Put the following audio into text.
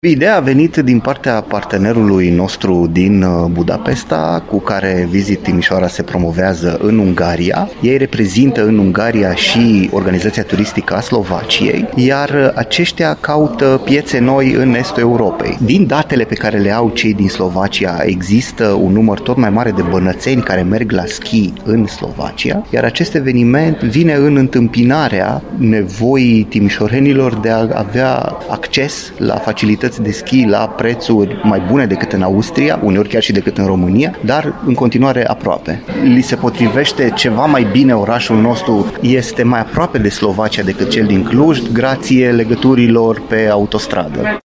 Ideea a venit din partea partenerului nostru din Budapesta, cu care Visit Timișoara se promovează în Ungaria. Ei reprezintă în Ungaria și Organizația Turistică a Slovaciei, iar aceștia caută piețe noi în estul Europei. Din datele pe care le au cei din Slovacia, există un număr tot mai mare de bănățeni care merg la schi în Slovacia, iar acest eveniment vine în întâmpinarea nevoii timișorenilor de a avea acces la facilități de schi la prețuri mai bune decât în Austria, uneori chiar și decât în România, dar în continuare aproape. Li se potrivește ceva mai bine orașul nostru, este mai aproape de Slovacia decât cel din Cluj, grație legăturilor pe autostradă.